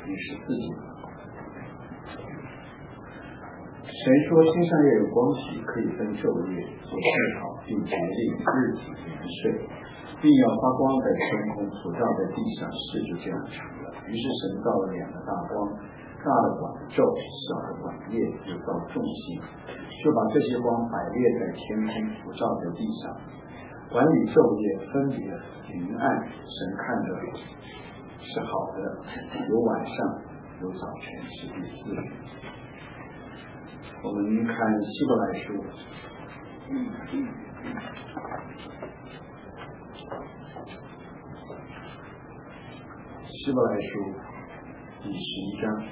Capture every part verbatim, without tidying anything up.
第十四节。神说天上要有光体，可以分昼夜，做记号，并决定日子年岁，并要发光在天空，普照在地上，事就这样成了。于是神造了两个大光，大的管昼，小的管夜，又造众星，就把这些光摆列在天空，普照在地上，管理昼夜，分别明暗。神看着是好的，有晚上，有早晨，是第四日。我们看希伯来书，希伯来书第十一章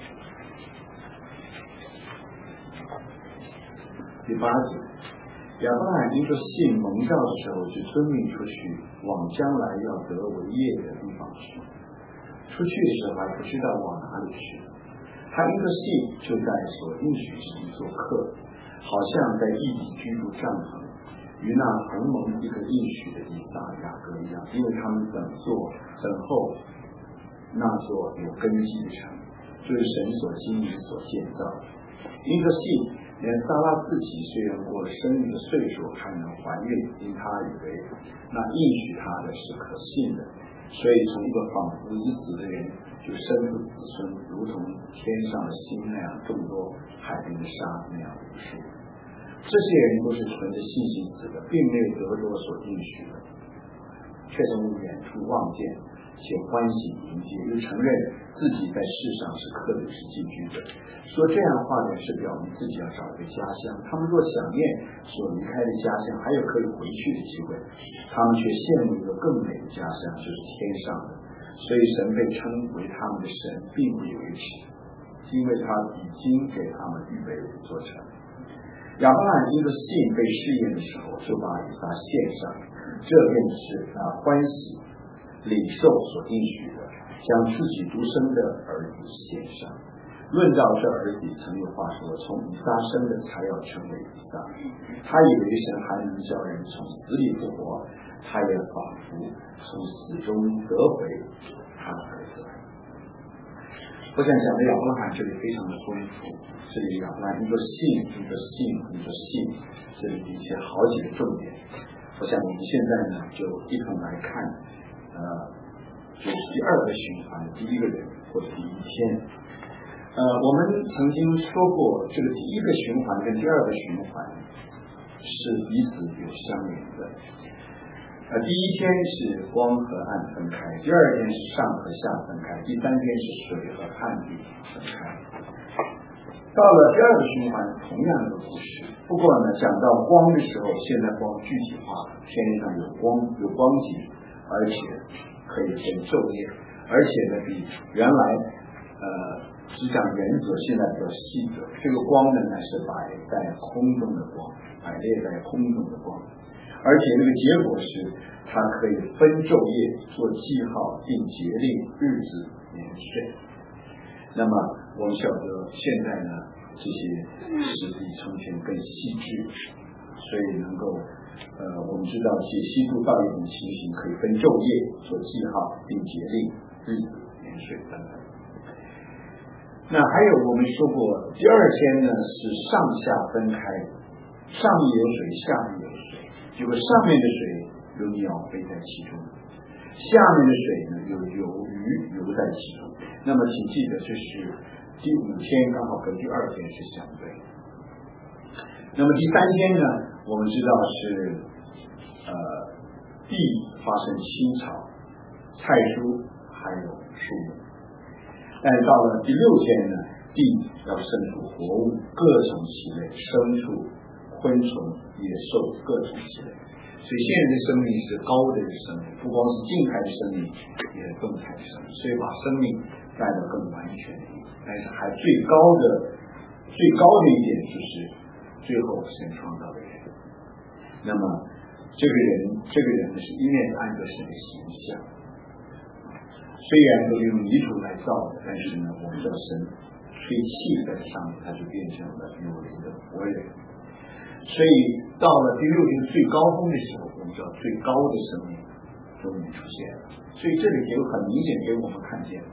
第八节，亚伯拉罕因着信蒙召的时候，就遵命出去，往将来要得为业的地方去。出去的时候还不知道往哪里去，他因着信就在所应许之地做客，好像在异地居住帐篷，与那同蒙一个应许的以撒、雅各一样，因为他们等做等候那座有根基的城，就是神所经营所建造。因着信，连撒拉自己虽然过了生育的岁数，还能怀孕，因他以为那应许他的是可信的，所以从一个仿佛已死的人就生出子孙，如同天上的星那样众多，海边的沙那样无数。这些人都是存着信心死的，并没有得着所应许的，却从远处望见，且欢喜迎接，又承认自己在世上是客旅是寄居的。说这样话的是表明自己要找一个家乡，他们若想念所离开的家乡，还有可以回去的机会，他们却羡慕一个更美的家乡，就是天上的。所以神被称为他们的神，并不有一耻，因为他已经给他们预备了一座城。亚伯拉罕因着信被试验的时候，就把以撒献上，这便是他欢喜领受所应许的，将自己独生的儿子献上。论到这儿子，曾有话说，从以撒生的才要成为以撒。他以为神还能叫人从死里复活，他也仿佛从死中得回他的儿子。我想讲的亚伯拉罕这里非常的丰富，这里亚伯拉罕一个信，一个信，一个信，这里的确好几个重点。我想我们现在呢，就一同来看，呃，就是第二个循环的第一个人或者第一天。呃，我们曾经说过，这个第一个循环跟第二个循环是彼此有相连的。呃，第一天是光和暗分开，第二天是上和下分开，第三天是水和旱地分开。到了第二个循环，同样的故事，不过呢，讲到光的时候，现在光具体化了，天上有光，有光景，而且可以分昼夜，而且呢，比原来呃只讲原则，现在比较细则。这个光呢，乃是摆在空中的光，摆列在空中的光。而且这个结果是，它可以分昼夜，做记号，并节令日子年岁。那么我们晓得现在呢，这些是比从前更细致，所以能够呃，我们知道解析度到一种情形，可以分昼夜做记号，并节令日子年岁等等。那还有我们说过，第二天呢是上下分开，上面有水，下面有水。结果上面的水有鸟飞在其中，下面的水呢有有鱼游在其中。那么请记得，这是第五天刚好跟第二天是相对。那么第三天呢，我们知道是呃地发生青草、菜蔬还有树木。但是到了第六天呢，地要生出活物，各种其类，牲畜、昆虫、野兽，各种其类。所以现在的生命是高的生命，不光是静态的生命，也是动态的生命，所以把生命带到更完全的意思。但是还最高的最高的一点就是最后神创造的人。那么这个人这个人是因为按照神的形象，虽然都用泥土来造的，但是呢，我们知道神吹气在上面，他就变成了有灵的活人。所以到了第六天最高峰的时候，我们知道最高的生命终于出现了。所以这里给很明显给我们看见，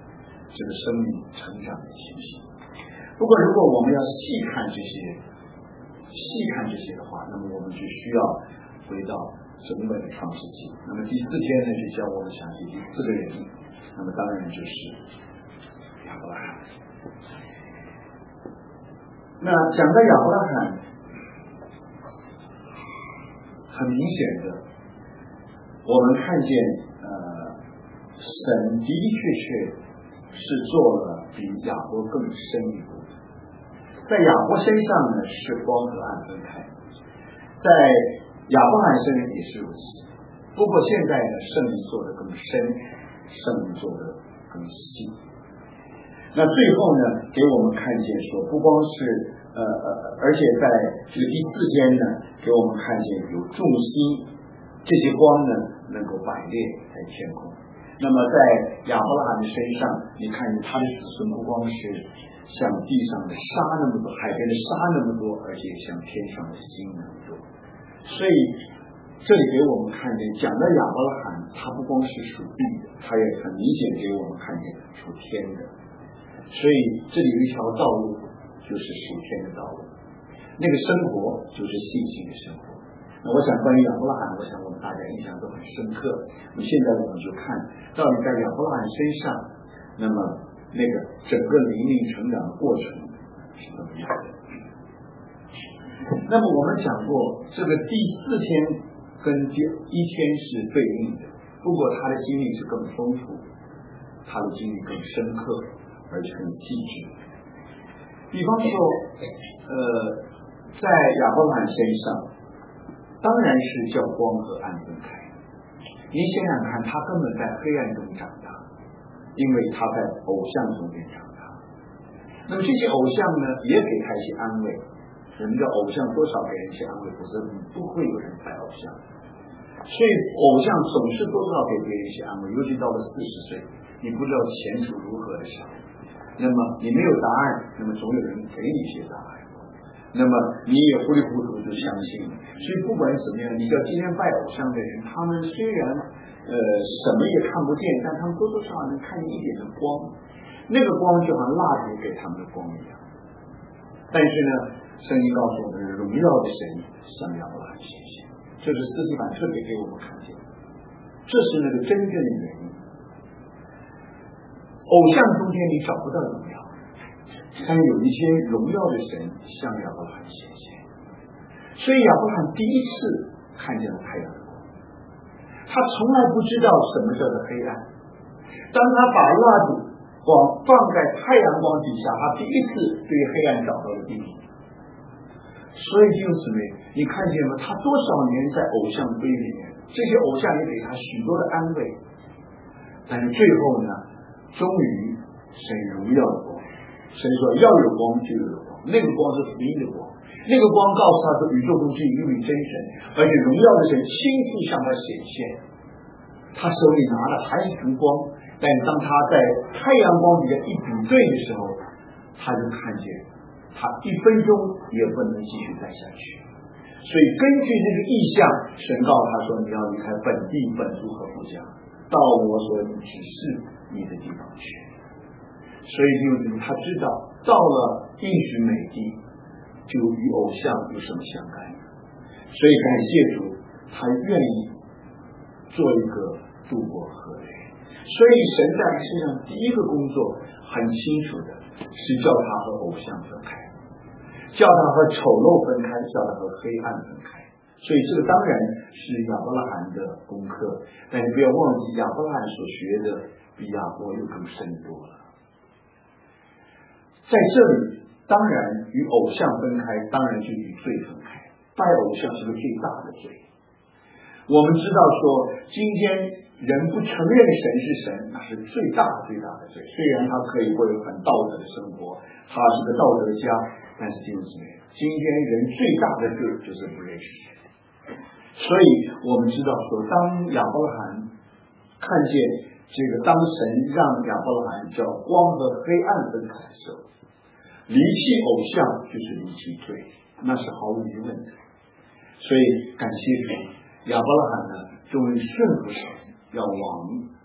这个生命成长的情形。不过如果我们要细看这些细看这些的话，那么我们就需要回到整本的创世纪。那么第四天呢，就教我们想起第四个人，那么当然就是亚伯拉罕。那讲到亚伯拉罕，很明显的，我们看见呃，神的的确确是做了比亚伯更深一步。在亚伯身上呢是光和暗分开，在亚伯拉罕身上也是如此。不过现在呢，圣灵做得更深，圣灵做得更细。那最后呢，给我们看见说，不光是呃呃，而且在这个第四天呢，给我们看见有众星，这些光呢能够摆列在天空。那么在亚伯拉罕的身上，你看见他的子孙不光是像地上的沙那么多，海边的沙那么多，而且像天上的星那么多。所以这里给我们看见，讲到亚伯拉罕，他不光是属地的，他也很明显给我们看见属天的。所以这里有一条道路，就是属天的道路，那个生活就是信心的生活。那我想关于亚伯拉罕，我想我们大家印象都很深刻。那么现在我们就看到底在亚伯拉罕身上，那么那个整个灵命成长的过程是怎么样的。那么我们讲过，这个第四天跟第一天是对应的，不过他的经历是更丰富，他的经历更深刻，而且更细致。比方说呃，在亚伯拉罕身上当然是叫光和暗分开。您想想看，他根本在黑暗中长大，因为他在偶像中间长大。那么这些偶像呢，也给他一些安慰。什么叫偶像？多少给人一些安慰，否则不会有人拜偶像。所以偶像总是多少给别人一些安慰，尤其到了四十岁，你不知道前途如何的时候，那么你没有答案，那么总有人给你一些答案，那么你也糊里糊涂就相信了。所以不管怎么样，你知道今天拜偶像的人，他们虽然呃什么也看不见，但他们多多少少能看见一点的光，那个光就好像蜡烛给他们的光一样。但是呢，圣经告诉我们，荣耀的神向亚伯拉罕显现，这是斯提凡特别给我们看见，这是那个真正的原因。偶像中间你找不到荣耀，但有一些荣耀的神向亚伯拉罕显现，所以亚伯拉罕第一次看见了太阳的光，他从来不知道什么叫做黑暗。当他把蜡烛光放在太阳光底下，他第一次对黑暗找到了意义。所以弟兄姊妹，你看见吗？他多少年在偶像堆里面，这些偶像也给他许多的安慰，但是最后呢，终于神荣耀的光，神说要有光就有光，那个光是福音的光，那个光告诉他说宇宙中是一位真神，而且荣耀的神亲自向他显现，他手里拿的还是烛光，但是当他在太阳光底下一比对的时候，他就看见他一分钟也不能继续待下去。所以根据这个意象，神告诉他说你要离开本地本族和父家，到我所指示你的地方去。所以就是他知道到了应许美地就与偶像有什么相干，所以感谢主，他愿意做一个渡过河的人。所以神在他身上第一个工作很清楚的是叫他和偶像分开，叫他和丑陋分开，叫他和黑暗分开。所以这个当然是亚伯拉罕的功课，但是不要忘记亚伯拉罕所学的比亚伯又更深多了。在这里当然与偶像分开，当然就与罪分开，拜偶像是个最大的罪。我们知道说今天人不承认神是神，那是最大最大的罪。虽然他可以过一个很道德的生活，他是个道德家，但是弟兄姊妹，今天人最大的罪就是不认识神。所以我们知道说，当亚伯拉罕看见这个，当神让亚伯拉罕叫光和黑暗分开的时候，离弃偶像就是离弃罪，那是毫无疑问的。所以感谢主，亚伯拉罕呢终于顺服神，要往他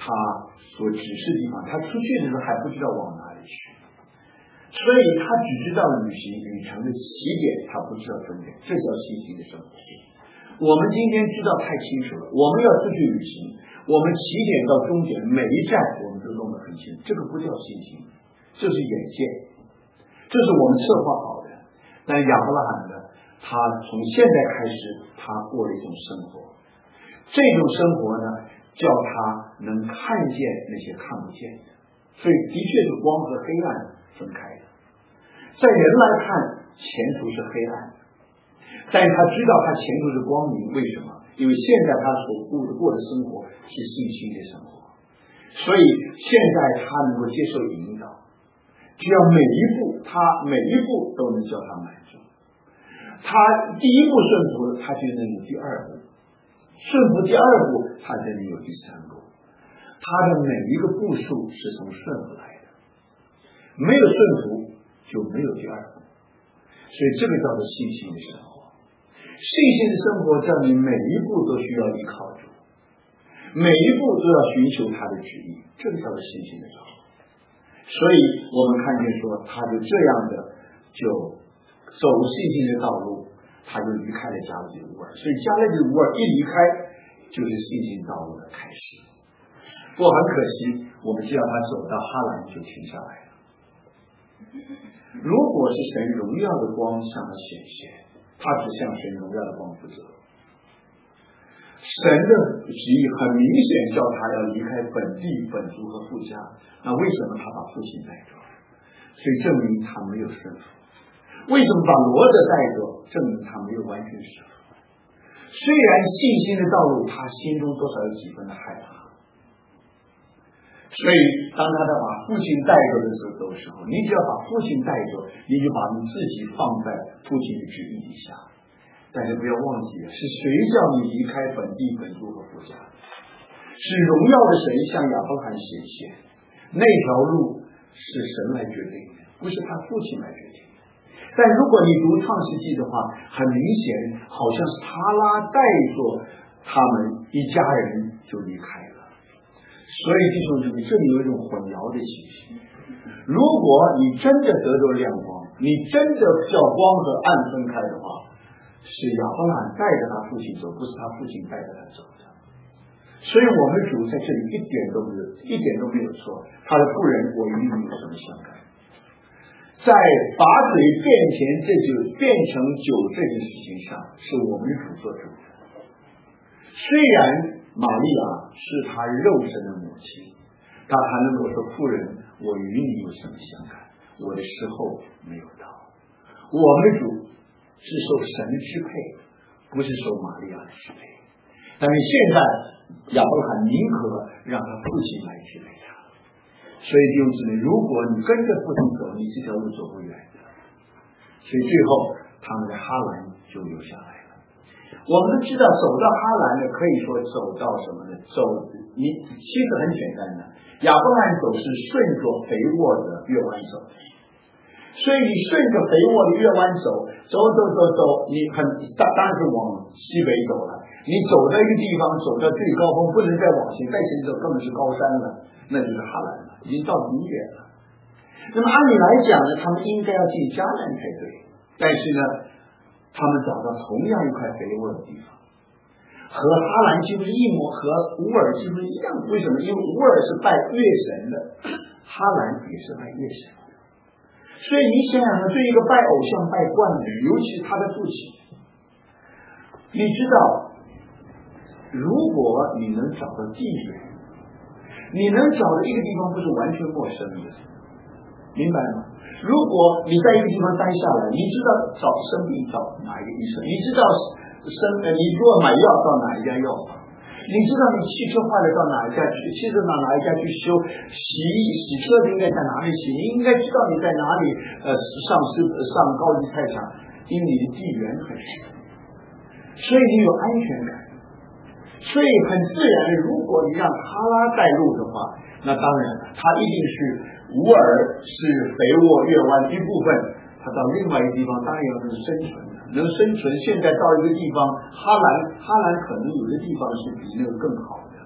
他所指示的地方，他出去的时候还不知道往哪里去，所以他只知道旅行旅程的起点，他不知道终点，这叫信心的生活。我们今天知道太清楚了，我们要出去旅行，我们起点到终点每一站我们都弄得很清楚，这个不叫信心，这是眼见，这是我们策划好的。但亚伯拉罕呢，他从现在开始他过了一种生活，这种生活呢叫他能看见那些看不见的，所以的确是光和黑暗分开的。在人来看前途是黑暗的，但是他知道他前途是光明，为什么？因为现在他所过的过的生活是信心的生活，所以现在他能够接受引导，只要每一步他每一步都能叫他满足，他第一步顺服了，他就能有第二步，顺服第二步他才能有第三步，他的每一个步数是从顺服来的，没有顺服就没有第二步，所以这个叫做信心的生活。信心的生活叫你每一步都需要依靠主，每一步都要寻求他的旨意，这个叫做信心的生活。所以我们看见说他就这样的就走信心的道路，他就离开了加勒底乌尔，所以加勒底乌尔一离开就是信心道路的开始。不过很可惜，我们知道他走到哈兰就停下来了。如果是神荣耀的光向他显现，他只向神荣耀的光负责。神的旨意很明显叫他要离开本地本族和父家，那为什么他把父亲带走？所以证明他没有顺服。为什么把罗德带走？证明他没有完全顺服。虽然信心的道路他心中多少有几分的害怕，所以当他把父亲带走的时候，你只要把父亲带走，你就把你自己放在父亲的旨意底下。但是不要忘记了，是谁叫你离开本地本族和父家？是荣耀的神向亚伯拉罕显现，那条路是神来决定的，不是他父亲来决定的。但如果你读创世纪的话，很明显好像是他拉带着他们一家人就离开了。所以弟兄姊妹，这里有一种混淆的情形。如果你真的得到亮光，你真的叫光和暗分开的话，是亚伯拉罕带着他父亲走，不是他父亲带着他走的。所以我们主在这里一点都没有一点都没有错，他的妇人我与你有什么相干？在把嘴变钱这就变成酒这件事情上，是我们主做主的。虽然玛利亚是他肉身的母亲，他还能够说妇人我与你有什么相干？我的时候没有到。我们的主是受神支配，不是受玛利亚的支配。但是现在亚伯拉罕宁可让他父亲来支配他，所以弟兄姊妹，如果你跟着父亲走，你这条路走不远的。所以最后他们在哈兰就留下来了。我们都知道走到哈兰呢，可以说走到什么呢？走你其实很简单的，亚伯拉罕走是顺着肥沃的月湾走，所以你顺着肥沃的月湾走，走走走走，你很当然是往西北走了。你走到一个地方，走到最高峰，不能再往前，再前走根本是高山了，那就是哈兰了，已经到底远了。那么按理来讲呢，他们应该要进迦南才对，但是呢，他们找到同样一块肥沃的地方，和哈兰几乎是一模，和乌尔几乎一样。为什么？因为乌尔是拜月神的，哈兰也是拜月神的。所以你想想看，对一个拜偶像拜惯的人，尤其是他的父亲，你知道，如果你能找到地点，你能找到一个地方不是完全陌生的，明白吗？如果你在一个地方待下来，你知道找生病找哪一个医生，你知道生呃你如果买药到哪一家药房，你知道你汽车坏了到哪一家去，汽车到哪一家去修，洗洗车子应该在哪里洗，你应该知道你在哪里呃上市上高级菜场，因为你的地缘很熟，所以你有安全感。所以很自然的，如果你让哈拉带路的话，那当然他一定是乌尔是肥沃月湾一部分，他到另外一个地方当然要能生存的，能生存。现在到一个地方，哈兰哈兰可能有的地方是比那个更好的，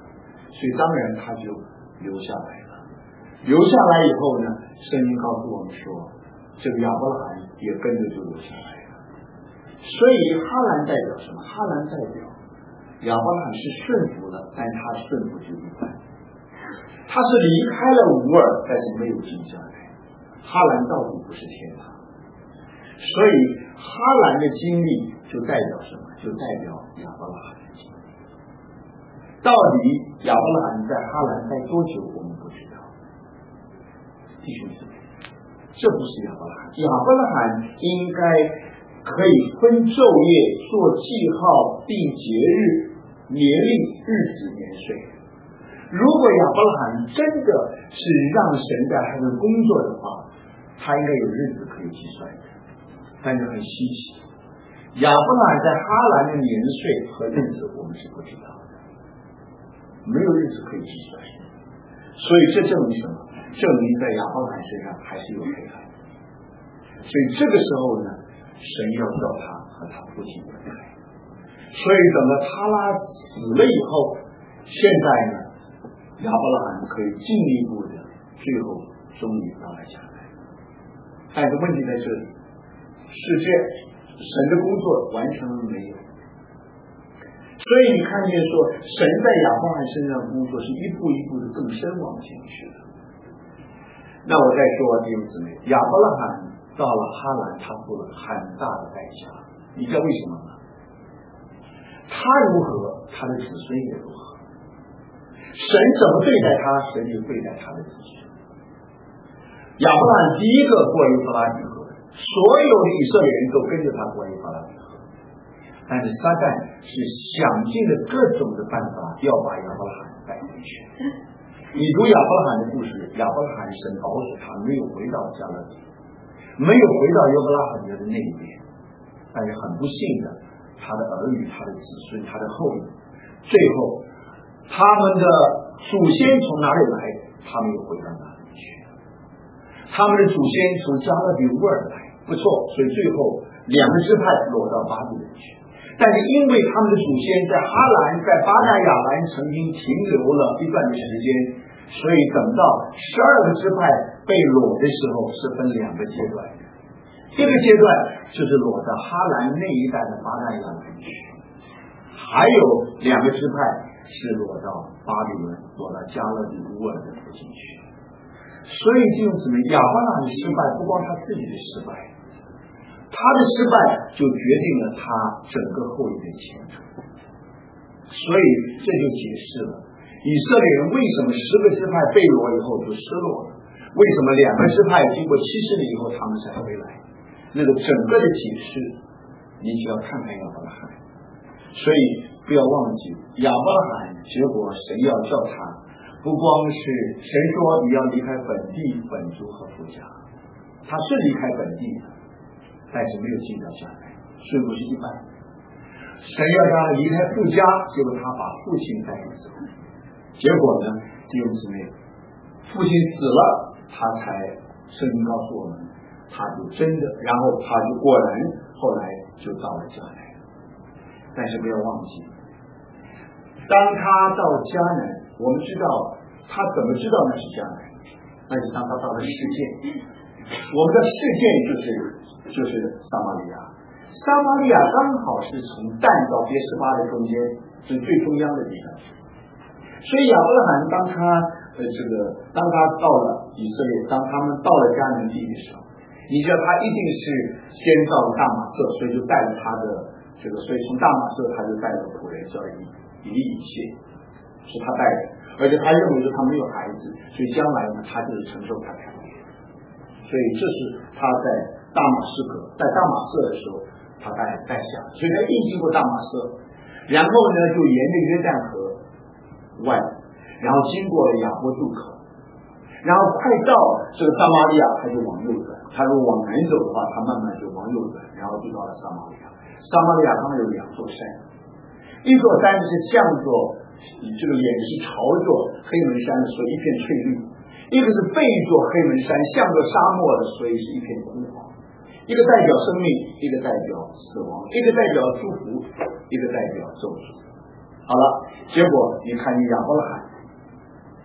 所以当然他就留下来了。留下来以后呢，圣经告诉我们说，这个亚伯拉罕也跟着就留下来了。所以哈兰代表什么？哈兰代表亚伯拉罕是顺服了，但他顺服就一半。他是离开了吾尔，但是没有进下来。哈兰到底不是天堂，所以哈兰的经历就代表什么？就代表亚伯拉罕的经历。到底亚伯拉罕在哈兰待多久，我们不知道。弟兄姊妹，这不是亚伯拉罕。亚伯拉罕应该可以分昼夜，做记号，定节日、年历、日子、年岁。如果亚伯拉罕真的是让神在他的工作的话，他应该有日子可以计算的，但是很稀奇。亚伯拉罕在哈兰的年岁和日子我们是不知道的，没有日子可以计算。所以这证明什么？证明在亚伯拉罕身上还是有黑暗。所以这个时候呢，神要叫他和他父亲分开。所以等到他拉死了以后，现在呢，亚伯拉罕可以进一步的，最后终于到了迦南。但是问题在这里，世界神的工作完成了没有？所以你看见说，神在亚伯拉罕身上的工作是一步一步的更深往前去的。那我再说弟兄姊妹，亚伯拉罕到了哈兰，他付了很大的代价。你知道为什么吗？他如何，他的子孙也如何。神怎么对待他，神就对待他的子孙。亚伯拉罕第一个过于法拉比河，所有的以色列人都跟着他过于法拉比河，但是撒旦是想尽了各种的办法要把亚伯拉罕带回去。你读亚伯拉罕的故事，亚伯拉罕神保守他没有回到迦勒底，没有回到亚伯拉罕的那一边，但是很不幸的，他的儿女、他的子孙、他的后裔，最后他们的祖先从哪里来，他们又回到哪里去。他们的祖先从迦勒底乌尔来，不错，所以最后两个支派落到巴比伦去。但是因为他们的祖先在哈兰、在巴拿亚兰曾经停留了一段的时间，所以等到十二个支派被掳的时候，是分两个阶段的。这个阶段就是裸到哈兰那一带的巴拿亚兰去，还有两个支派是裸到巴比伦、裸到迦勒底乌尔的附近去。所以弟兄姊妹，亚伯拉罕的失败不光他自己的失败，他的失败就决定了他整个后裔的前途。所以这就解释了以色列人为什么十个支派被掳以后就失落了，为什么两个支派经过七十年以后他们才回来。那个整个的解释你只要看看亚伯拉罕。所以不要忘记亚伯拉罕，结果神要叫他不光是神说你要离开本地本族和父家，他是离开本地的，但是没有进到迦南，顺服是一半。神要他离开父家，结果他把父亲带走，结果呢弟兄姊妹，父亲死了，他才圣经告诉我们他就真的，然后他就果然后来就到了迦南。但是不要忘记，当他到迦南，我们知道他怎么知道那是迦南？那是当他到了世界。我们的世界就是就是撒玛利亚，撒玛利亚刚好是从但到别是巴的中间，是最中央的地方。所以亚伯拉罕当他呃这个当他到了以色列，当他们到了迦南地的时候，你知道他一定是先到了大马色，所以就带着他的这个，所以从大马色他就带着仆人叫以以利以谢，是他带的，而且他认为说他没有孩子，所以将来呢他就是承受他产业。所以这是他在大马士革在大马色的时候他带带下，所以他一经过大马色，然后呢就沿着约旦河外，然后经过了雅波渡口，然后快到这个撒玛利亚他就往右转，他如果往南走的话他慢慢就往右转，然后就到了撒玛利亚。撒玛利亚他们有两座山，一座山是向着这个脸是朝着黑门山的，所以一片翠绿，一个是背着黑门山向着沙漠的，所以是一片枯黄。一个代表生命，一个代表死亡，一个代表祝福，一个代表咒诅。好了，结果你看见亚伯拉罕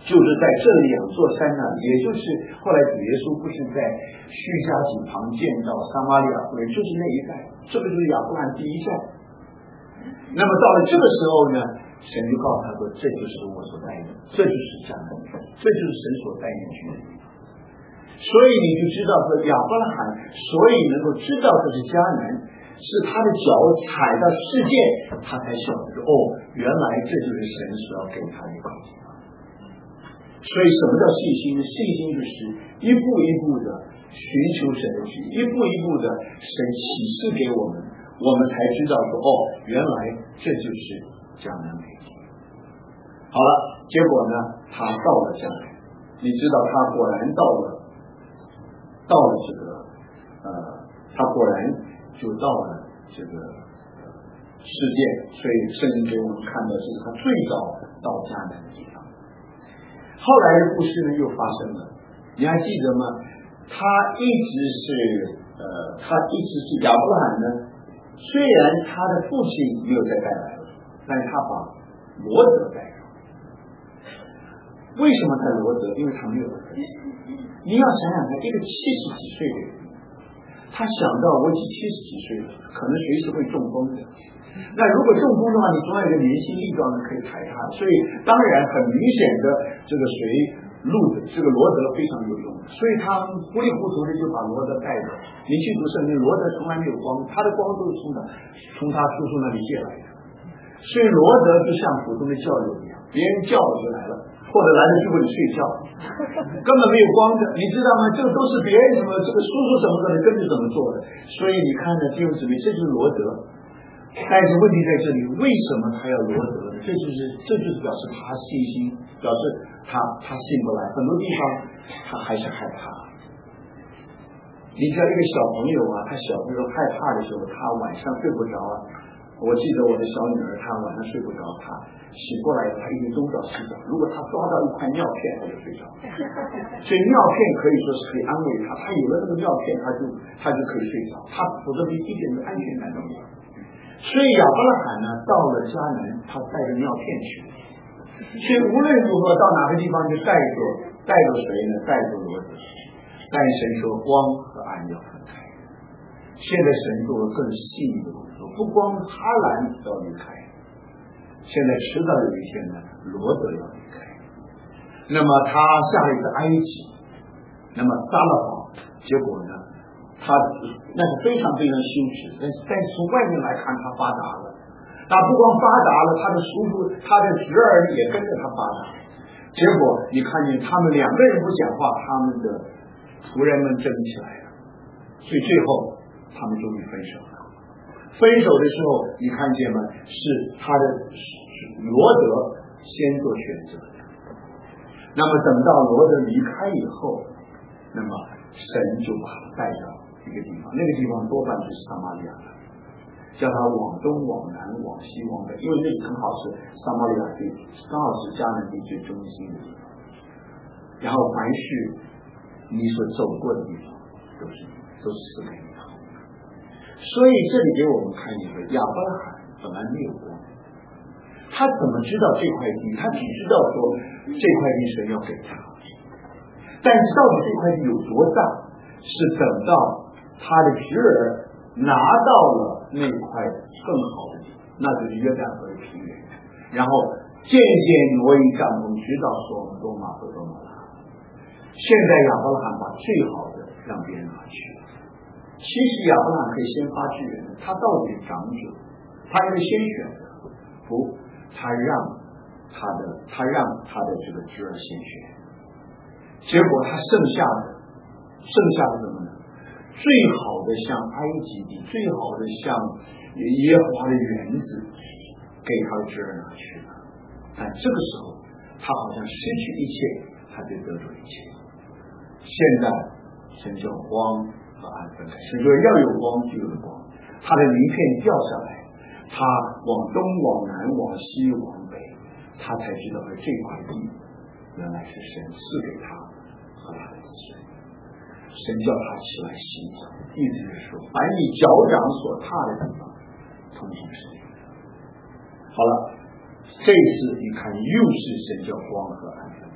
就是在这两座山那里，也就是后来主耶稣不是在叙加井旁见到撒玛利亚妇人，就是那一带，这个就是亚伯兰第一站。那么到了这个时候呢，神就告诉他说，这就是我所带领，这就是迦南，这就是神所带领去的地方。所以你就知道说亚伯拉罕所以能够知道这是迦南，是他的脚踩到世界，他才晓得说哦，原来这就是神所要给他的一块地方。所以什么叫信心呢？信心就是一步一步的寻求神的旨意，一步一步的神启示给我们，我们才知道说哦，原来这就是迦南美地。好了，结果呢，他到了迦南，你知道他果然到了，到了这个呃，他果然就到了这个世界，所以圣经给我们看到是他最早到迦南的地方。后来的故事呢又发生了，你还记得吗？他一直是呃，他一直是亚伯拉罕呢，虽然他的父亲没有再带来了，但是他把罗德带上。为什么带罗德？因为他没有儿子。你要想想看，一个七十几岁的人，他想到我已经七十几岁了，可能随时会中风的。那如果中风的话，你总要有一个年轻力壮的可以抬他，所以当然很明显的这个随路的这个罗德非常有用，所以他糊里糊涂的就把罗德带走。你去读圣经，罗德从来没有光，他的光都是从哪？从他叔叔那里借来的。所以罗德就像普通的教友一样，别人叫我就来了，或者来了就会睡觉，根本没有光的，你知道吗？这个都是别人什么这个叔叔怎么怎么跟着怎么做的。所以你看呢，弟兄姊妹，这就是罗德。但是问题在这里，为什么他要罗德呢？这就是这就是表示他信心，表示他他信不来，很多地方他还是害怕。你知道一个小朋友啊，他小朋友害怕的时候，他晚上睡不着啊。我记得我的小女儿，她晚上睡不着，她醒过来，她一定东找西找，如果她抓到一块尿片，她就睡着。所以尿片可以说是可以安慰她，她有了那个尿片，她就她就可以睡着，她否则一点的安全感都没有。所以亚伯拉罕呢，到了迦南，他带着尿片去，所以无论如何到哪个地方就带着带着谁呢？带着罗德。但神说光和暗要分开。现在神做了更细腻的工作，不光哈兰要离开，现在迟早有一天呢，罗德要离开。那么他下了一个埃及，那么撒了谎，结果呢，他那是非常非常羞耻，但但从外面来看他发达了，他不光发达了，他的叔叔他的侄儿也跟着他发达。结果你看见他们两个人不讲话，他们的仆人们争起来了，所以最后他们终于分手了。分手的时候你看见吗？是他的罗德先做选择的。那么等到罗德离开以后，那么神就把他带到一个地方，那个地方多半就是撒玛利亚了，叫他往东往南往西往北，因为那个刚好是撒玛利亚地，刚好是迦南地最中心的地方。然后凡是你所走过的地方都是都是赐给你的。所以这里给我们看一个亚伯拉罕本来没有光，他怎么知道这块地？他只知道说这块地神要给他，但是到底这块地有多大，是等到他的侄儿拿到了那块更好的地，那就是约旦河的平原，然后渐渐挪移帐篷，直到所罗马和多玛拉。现在亚伯拉罕把最好的让别人拿去了。其实亚伯拉罕可以先发制人，他到底是长者，他应该先选的，不，他让他的他让他的这个侄儿先选，结果他剩下的剩下的什么呢？最好的像埃及地，最好的像耶和华的园子，给他的侄儿拿去了。但这个时候，他好像失去一切，他就得到一切。现在神叫光和暗分开，神说要有光就有光，他的鳞片掉下来，他往东往南往西往北，他才知道了这块地原来是神赐给他和他的子孙。神叫他起来行走，意思是说凡你脚掌所踏的地方通通是你的。好了，这一次你看又是神叫光和暗分开。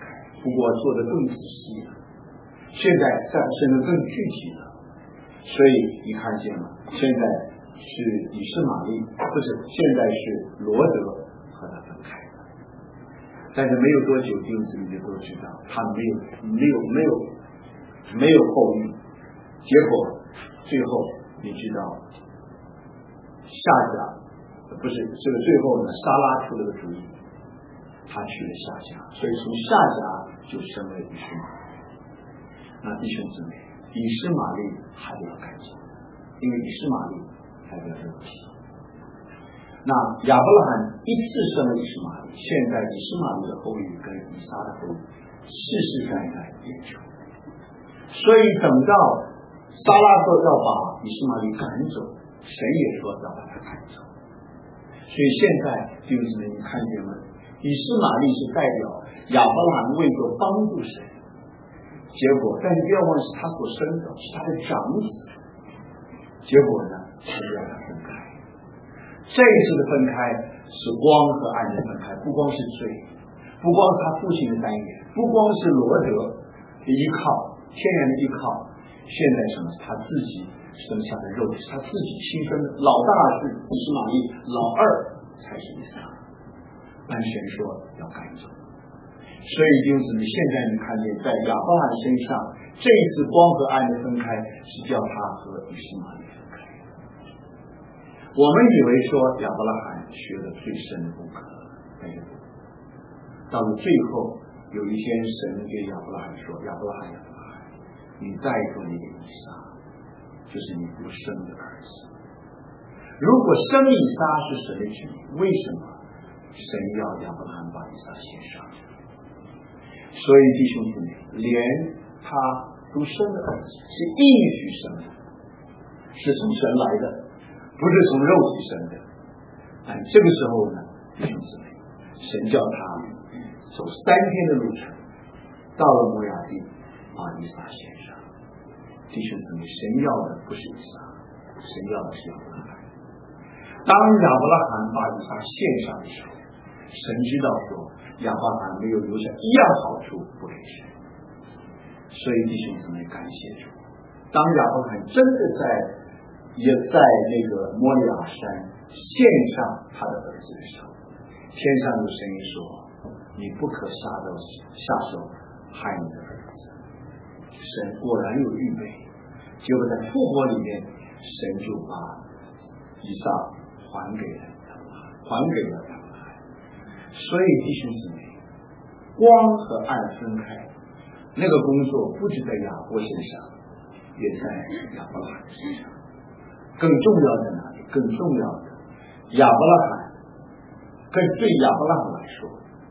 不过做得更仔细了，现在展示的更具体了。所以你看见了，现在是以实玛利，不是，现在是罗德和他分开的。但是没有多久，弟兄姊妹就都知道，他没有没有没有没有后裔，结果最后你知道，夏甲不是这个最后呢，撒拉出了个主意，他娶了夏甲，所以从夏甲就生了以实玛利。那弟兄姊妹，以实玛利还得要干净，因为以实玛利代表肉体。那亚伯拉罕一次生了以实玛利，现在以实玛利的后裔跟以撒的后裔世世代代连成，所以等到撒拉说要把以实玛利赶走，神也说要把他赶走。所以现在弟兄姊妹，你看见吗？以实玛利是代表亚伯拉罕为着帮助神，结果但是不要忘记他所生的是他的长子，结果呢是让他分开。这一次的分开是光和暗的分开，不光是罪，不光是他父亲的单元，不光是罗德的依靠，天然的依靠，现在什么是他自己生下的肉体，他自己亲生的，老大是以实玛利，老二才是以撒，按神说要赶走。所以弟兄姊妹，现在你看见在亚伯拉罕身上，这一次光和暗的分开是叫他和以实玛利分开。我们以为说亚伯拉罕学了最深的功课，但是到了最后有一天神对亚伯拉罕说，亚伯拉罕亚伯拉罕，你带着你的以撒，就是你不生的儿子。如果生以撒是神的旨意，为什么神要亚伯拉罕把以撒献上？所以弟兄姊妹，连他独生的儿子是应许生的，是从神来的，不是从肉体生的。但这个时候呢，弟兄姊妹，神叫他走三天的路程，到了摩亚地，把以撒献上。弟兄姊妹，神要的不是以撒，神要的是亚伯拉罕。当亚伯拉罕把以撒献上的时候，神知道说亚伯拉罕没有留下一样好处不给神，所以弟兄姊妹，感谢主。当亚伯拉罕真的在也在那个摩利亚山献上他的儿子的时候，天上有声音说，你不可下到下手害你的儿子。神果然有预备，结果在复活里面，神就把以撒还给了还给了亚伯拉罕。所以弟兄姊妹，光和暗分开，那个工作不止在雅各身上，也在亚伯拉罕身上。更重要在哪里？更重要的，亚伯拉罕跟对亚伯拉罕来说，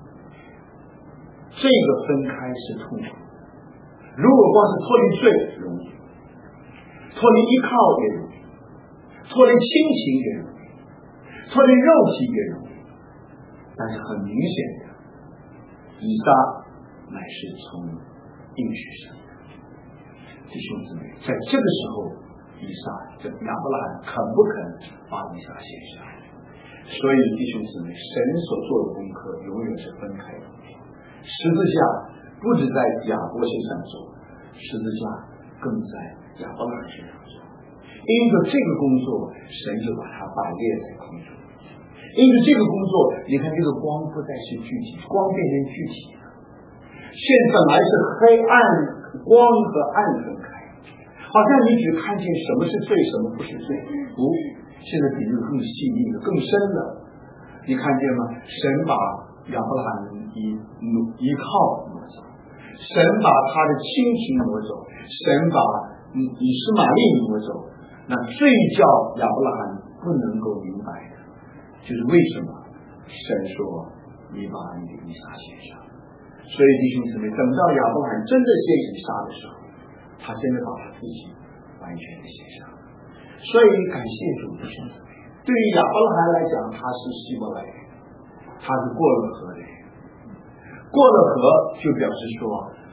这个分开是痛苦。如果光是脱离罪容易，脱离依靠也容易，脱离亲情也容易，脱离肉体也容易。但是很明显的，以撒乃是从应许生的。弟兄姊妹，在这个时候，以撒这亚伯拉罕肯不肯把以撒献上？所以弟兄姊妹，神所做的功课永远是分开的。十字架不止在雅各身上做，十字架更在亚伯拉罕身上做。因着这个工作，神就把它摆列在空中。因着这个工作，你看这个光不再是具体，光变成具体了。现本来是黑暗，光和暗分开，好像你只看见什么是罪，什么不是罪。不，现在比喻更细腻的，更深的。你看见吗？神把亚伯拉罕依依靠挪走，神把他的亲情挪走，神把以实玛利挪走。那最叫亚伯拉罕不能够明白的，就是为什么神说你把你的以撒献上。所以弟兄姊妹，等到亚伯拉罕真的献以撒的时候，他真的把他自己完全的献上。所以感谢主，弟兄姊妹，对于亚伯拉罕来讲，他是希伯来人，他是过了河的人。过了河就表示说，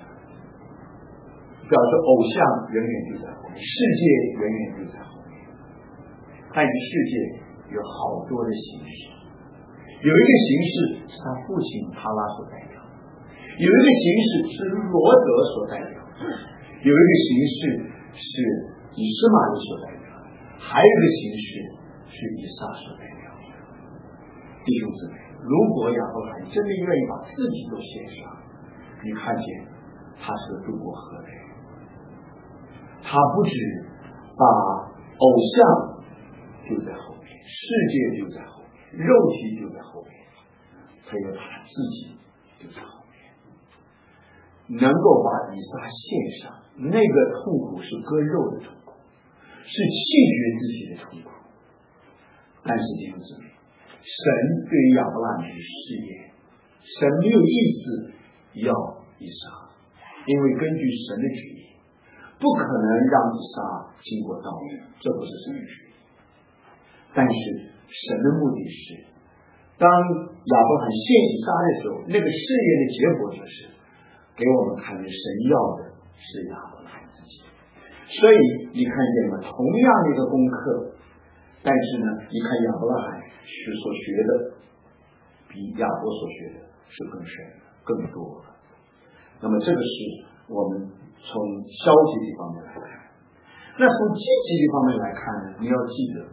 表示偶像远远就在后面，世界远远就在后面。但是世界有好多的形式，有一个形式是他父亲他拉所代表， 有一个形式是罗德所代表的，有一个形式是以斯玛利所代表的，还有一个形式是以撒所代表的。弟兄姊妹，如果亚伯兰真的愿意把自己都献上，你看见他是个渡过河的人，他不止把偶像就在后面，世界就在后面，肉体就在后面，他也把他自己就在后面，能够把以撒献上，那个痛苦是割肉的痛苦，是弃绝自己的痛苦。但是弟兄姊妹，神对于亚伯拉罕的试验，神没有意思要以撒，因为根据神的旨意，不可能让以撒经过道路，这不是神的旨意。但是神的目的是，当亚伯拉罕献以撒的时候，那个试验的结果就是给我们看见神要的是亚伯拉罕自己。所以你看见吗？同样的一个功课，但是呢，你看亚伯拉罕是所学的比亚伯所学的是更深更多的。那么这个是我们从消极的方面来看。那从积极的方面来看呢，你要记得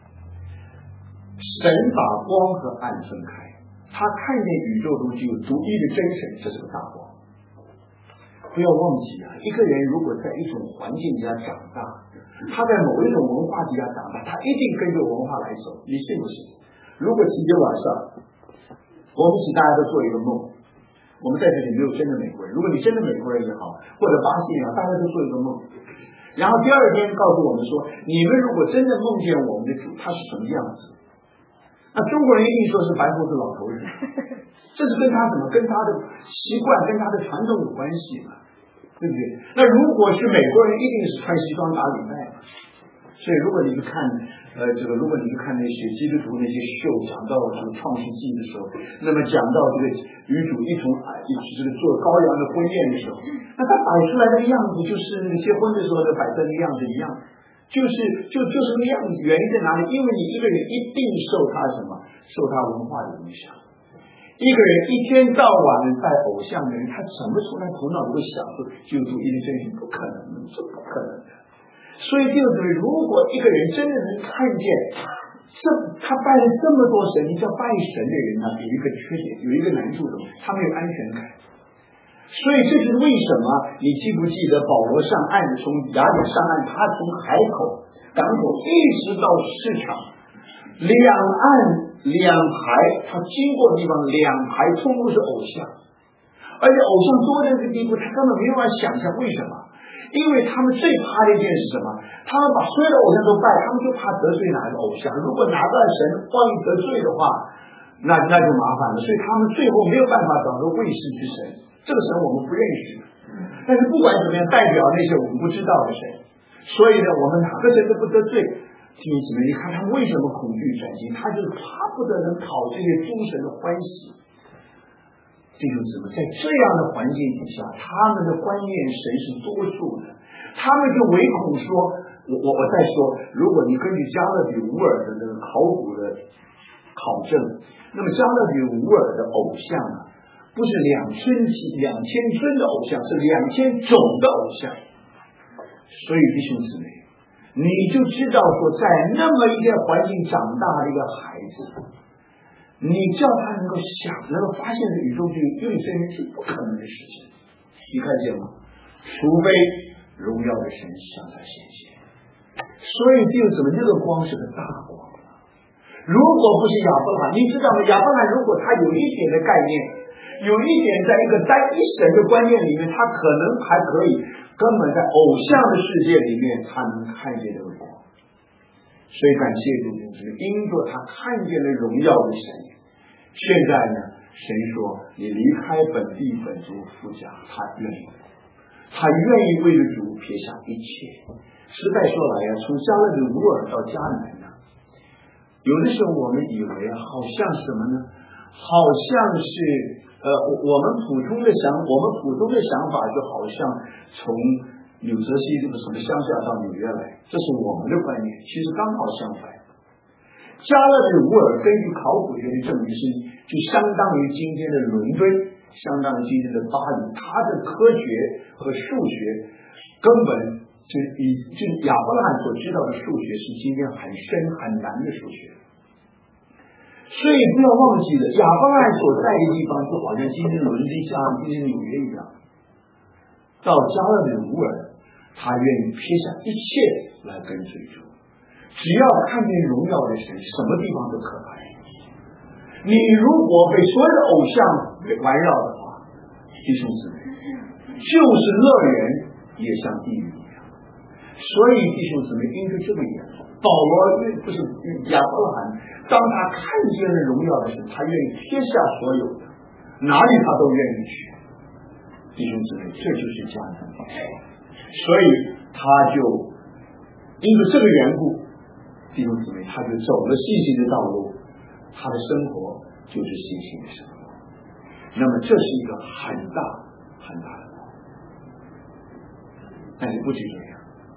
神把光和暗分开，他看见宇宙中只有独一的真神，这是个大光。不要忘记啊，一个人如果在一种环境底下长大，他在某一种文化底下长大，他一定跟着文化来走，你信不信？如果今天晚上我们请大家都做一个梦，我们在这里没有真的美国人，如果你真的美国人也好，或者巴西也好，大家都做一个梦，然后第二天告诉我们说，你们如果真的梦见我们的主，他是什么样子？那中国人一定说是白胡子老头人，这是跟他怎么跟他的习惯跟他的传统有关系嘛，对不对？那如果是美国人，一定是穿西装打领带嘛。所以如果你去看呃这个如果你去看那些基督徒那些秀，讲到这个创世纪的时候，那么讲到这个与主一同一起这个做羔羊的婚宴的时候，那他摆出来的样子就是那个结婚的时候的摆在那个样子一样，就是就就是那个样子。原因在哪里？因为你一个人一定受他什么？受他文化的影响。一个人一天到晚的拜偶像的人，他怎么出来头脑里会想说就主义的真心？不可能，这不可能的。所以就是如果一个人真的能看见这他拜了这么多神，你知道拜神的人呢有一个缺点，有一个难处的，他没有安全感。所以这是为什么你记不记得保罗上岸，从雅典上岸，他从海口港口一直到市场，两岸两排他经过的地方，两排通都是偶像，而且偶像多到这个地步，他根本没有办法想象为什么。因为他们最怕的一件是什么？他们把所有的偶像都拜，他们就怕得罪哪个偶像。如果哪个神万一得罪的话，那那就麻烦了。所以他们最后没有办法找到卫士之神，这个神我们不认识。但是不管怎么样，代表那些我们不知道的神。所以呢，我们哪个神都不得罪。弟兄姊妹，你看他为什么恐惧战兢？他就是巴不得能讨这些诸神的欢喜。弟兄姊妹，在这样的环境底下，他们的观念神是多数的，他们就唯恐说，我我我再说，如果你根据加勒比乌尔的那个考古的考证，那么加勒比乌尔的偶像啊，不是两千几两千尊的偶像，是两千种的偶像。所以弟兄姊妹，你就知道说，在那么一个环境长大的一个孩子，你叫他能够想，能够发现这宇宙就有真人是不可能的事情。你看见吗？除非荣耀的神向他显现。所以弟兄姊妹，那个光是个大光。如果不是亚伯拉罕，你知道吗？亚伯拉罕如果他有一点的概念，有一点在一个单一神的观念里面，他可能还可以，根本在偶像的世界里面，他能看见这个光。所以感谢主，就是因着他看见了荣耀的神。现在呢，神说你离开本地本族父家，他愿意，他愿意为了主撇下一切。实在说来呀，从加勒比乌尔到迦南呢，有的时候我们以为好像什么呢？好像是呃，我们普通的想，我们普通的想法就好像从纽泽西这个什么乡下到纽约来，这是我们的观念。其实刚好相反，加勒比乌尔根据考古学的证明是，就相当于今天的伦敦， 相当于今天的巴黎，他的科学和数学根本就以就亚伯拉罕所知道的数学是今天很深很难的数学。所以不要忘记了，亚伯拉罕所在的地方就好像今天伦敦像今天纽约一样，到加勒比乌尔，他愿意撇下一切来跟随主。只要看见荣耀的神，什么地方都可爱。你如果被所有的偶像环绕的话，弟兄姊妹，就是乐园也像地狱一样。所以弟兄姊妹，因着这个缘故，保罗不是亚伯拉罕，当他看见了荣耀的神，他愿意撇下所有的，哪里他都愿意去。弟兄姊妹，这就是迦南地。所以他就因为这个缘故，弟兄姊妹，他就走了信心的道路，他的生活就是信心的生活。那么这是一个很大很大的光，但是不止这样，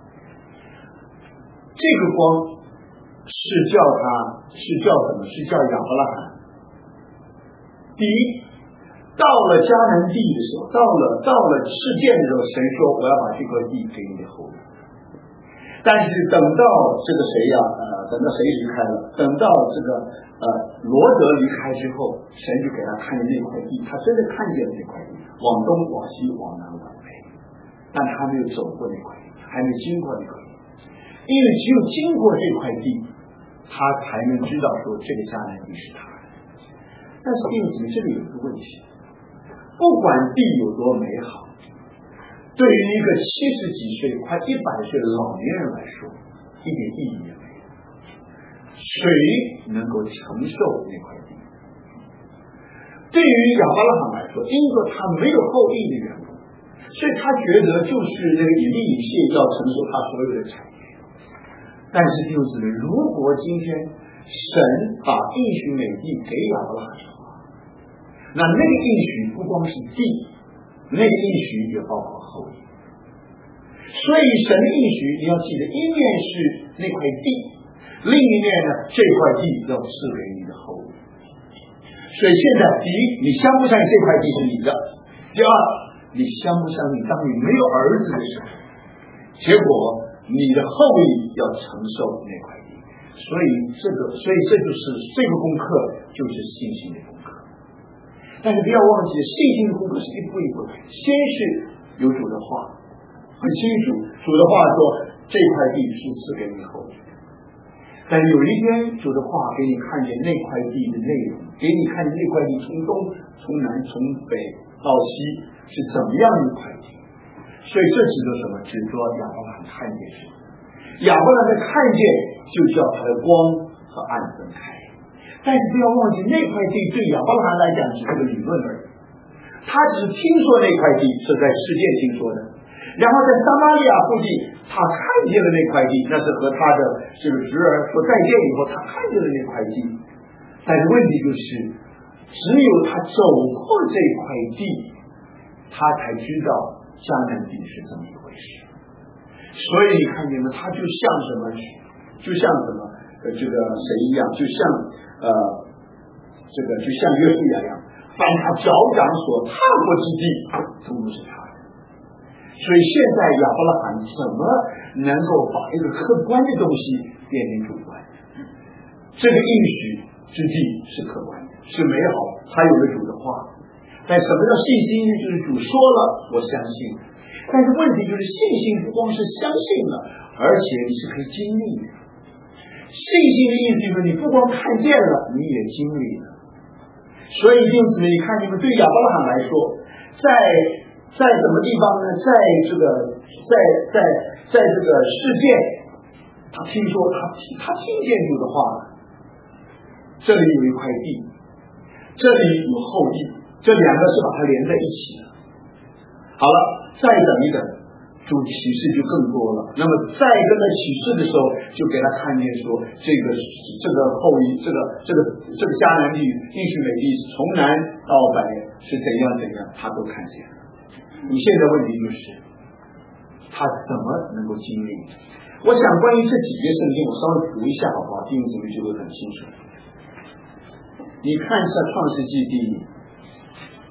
这个光是叫他是叫什么？是叫亚伯拉罕。第一，到了迦南地的时候，到了到了事件的时候，神说我要把这块地给你的后裔。但是等到这个谁呀、啊？呃，等到谁离开了？等到这个呃罗德离开之后，神就给他看见那块地，他真的看见了那块地，往东、往西、往南、往北，但他没有走过那块地，还没经过那块地，因为只有经过这块地，他才能知道说这个迦南地是他的。但是弟兄姊妹，这里有一个问题，不管地有多美好，对于一个七十几岁、快一百岁的老年人来说，一点意义也没有。谁能够承受那块地？对于亚伯拉罕来说，因为他没有后裔的缘故，所以他觉得就是那个以利以谢要承受他所有的产业。但是弟兄姊妹，如果今天神把应许美地给亚伯拉罕的话，那那个应许不光是地，那个应许也包括后裔。所以神的应许你要记得，一面是那块地，另一面呢，这块地要赐给你的后裔。所以现在第一，你相不相信这块地是你的？第二，你相不相信当你没有儿子的时候，结果你的后裔要承受那块地？所以这个，所以这就是这个功课，就是信心的功课。但是不要忘记，信心的功课是一步一步的，先是有主的话，很清楚，主的话说这块地是赐给你后裔。但有一天主的话给你看见那块地的内容，给你看见那块地从东从南从北到西是怎么样一块地。所以这指的什么？指着亚伯拉罕看见什么？亚伯拉罕的看见就叫他的光和暗分开。但是不要忘记，那块地对亚伯拉罕来讲只是个理论而已，他只听说那块地是在世界听说的，然后在撒玛利亚附近他看见了那块地，那是和他的这个侄儿说再见以后他看见了那块地。但是问题就是只有他走过这块地，他才知道迦南地是这么一回事。所以你看见吗？他就像什么？就像什么？呃，这个谁一样？就像呃，这个就像约书亚一样，凡他脚掌所踏过之地，都是他的。所以现在亚伯拉罕怎么能够把一个客观的东西变成主观的？这个应许之地是客观的，是美好，他有了主的话。但什么叫信心呢？就是主说了，我相信。但是问题就是信心不光是相信了，而且你是可以经历的。信心的意思就是你不光看见了，你也经历了。所以因此你看你们对亚伯拉罕来说，在在什么地方呢？在这个在在在这个事件，他听说他他听见主的话，这里有一块地，这里有后裔，这两个是把它连在一起的。好了，再等一等，主启示就更多了。那么再跟他启示的时候，就给他看见说，这个这个后裔，这个这个这个迦南地、应许美地从南到北是怎样怎样，他都看见了。你现在问题就是，他怎么能够经历？我想关于这几节圣经，我稍微读一下好不好？弟兄姊妹就会很清楚。你看一下创世纪第第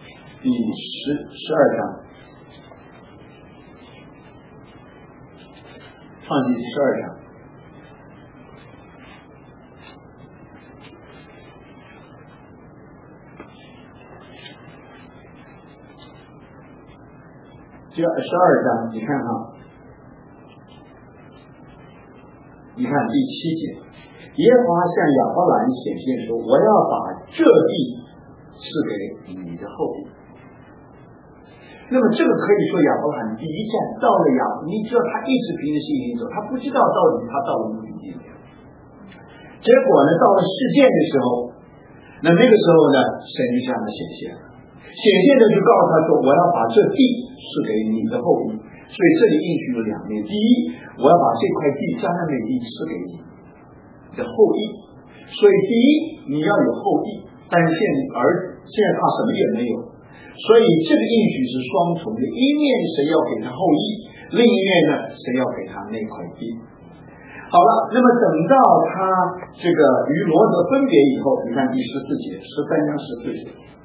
第十十二章，创纪十二章。这十二章，你看哈，你看第七节，耶和华向亚伯兰显现说：“我要把这地赐给你的后裔。”那么这个可以说亚伯兰第一站到了亚，你知道他一直凭着信心走，他不知道到底他到了目的地。结果呢，到了事件的时候，那那个时候呢，神就向他显现了。显现的就告诉他说：“我要把这地赐给你的后裔。”所以这里应许有两面：第一，我要把这块地迦南美地赐给你的后裔。所以第一，你要有后裔，但是现儿子现在他什么也没有，所以这个应许是双重的：一面神要给他后裔，另一面呢，神要给他那块地。好了，那么等到他这个与罗德分别以后，你看第十四节，十三章十四节。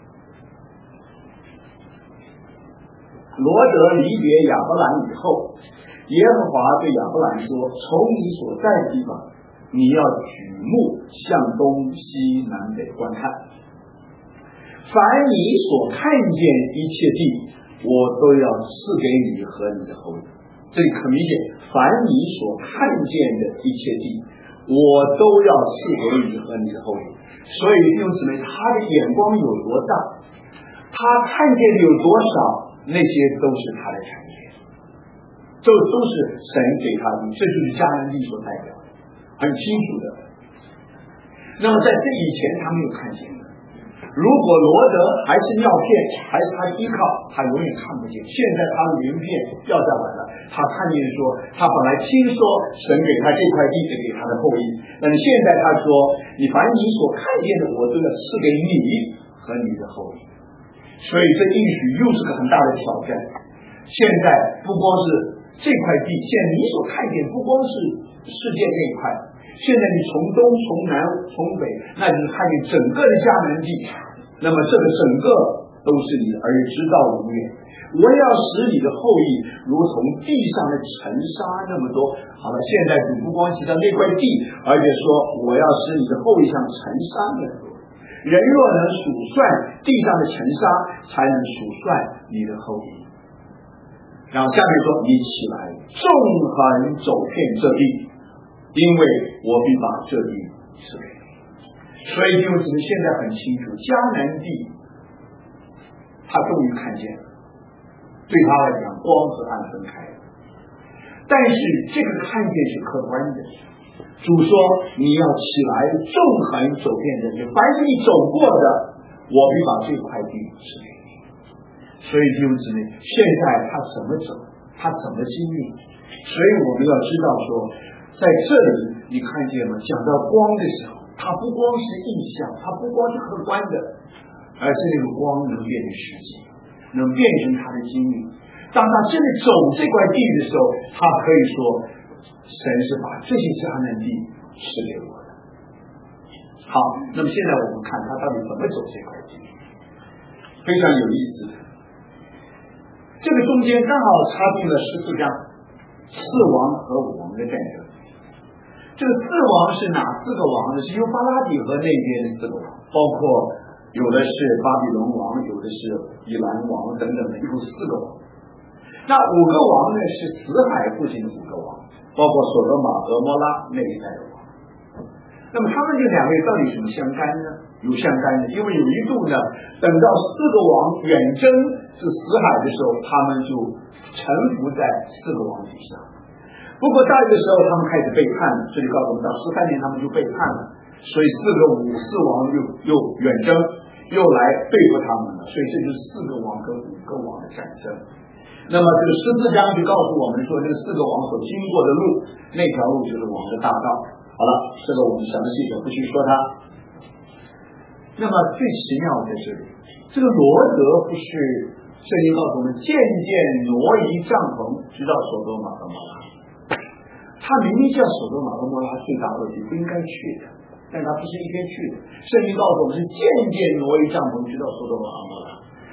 罗德离别亚伯兰以后，耶和华对亚伯兰说：“从你所在的地方，你要举目向东西南北观看，凡你所看见一切地，我都要赐给你和你的后裔。”这里很明显，凡你所看见的一切地，我都要赐给你和你的后裔。所以弟兄姊妹，他的眼光有多大，他看见的有多少，那些都是他的产业，这都是神给他的，这就是迦南地所代表的，很清楚的。那么在这以前他没有看见的，如果罗德还是尿片，还是他的依靠，他永远看不见。现在他的名片掉下来了，他看见说，他本来听说神给他这块地是给他的后裔，但是现在他说，你凡你所看见的，我都要赐给你和你的后裔。所以这应许又是个很大的挑战。现在不光是这块地，现在你所看见不光是世界这一块，现在你从东从南从北，那就是看见整个的迦南地，那么这个整个都是你的，而且直到永远。我要使你的后裔如同地上的尘沙那么多。好了，现在主不光提到那块地，而且说我要使你的后裔像尘沙那么多。人若能数算地上的尘沙，才能数算你的后裔。然后下面说，你起来纵横走遍这地，因为我必把这地赐给你。所以弟兄姊妹现在很清楚，迦南地他终于看见了，对他来讲光和暗分开了。但是这个看见是客观的，主说你要起来纵横走遍这地，凡是你走过的，我必把这块地赐给你。所以弟兄姊妹，现在他怎么走，他怎么经历，所以我们要知道说，在这里你看见吗？讲到光的时候，它不光是意象，它不光是客观的，而是那个光能变成实际，能变成他的经历。当他真的走这块地的时候，他可以说神是把这些迦南地赐给我的。好，那么现在我们看他到底怎么走这块地，非常有意思的。这个中间刚好插进了十四章四王和五王的战争。这个四王是哪四个王呢？是幼发拉底河那边四个王，包括有的是巴比伦王，有的是以兰王等等的，一共四个王。那五个王呢是死海附近的五个王，包括所罗玛、俄摩拉那一带的王。那么他们这两位到底什么相干呢？有相干的，因为有一度呢，等到四个王远征是死海的时候，他们就臣服在四个王底下。不过大约的时候，他们开始背叛了，这里告诉我们，到十三年他们就背叛了，所以四个武四王又又远征，又来对付他们了，所以这就是四个王跟五个王的战争。那么这个十四章就告诉我们说，这四个王所经过的路，那条路就是王的大道。好了，这个我们详细的不去说它。那么最奇妙在这里，这个罗德不是圣经告诉我们渐渐挪移帐篷，直到所多玛和摩拉。他明明叫所多玛和摩拉罪大恶极，不应该去的，但他不是一天去的。圣经告诉我们是渐渐挪移帐篷，直到所多玛和摩拉。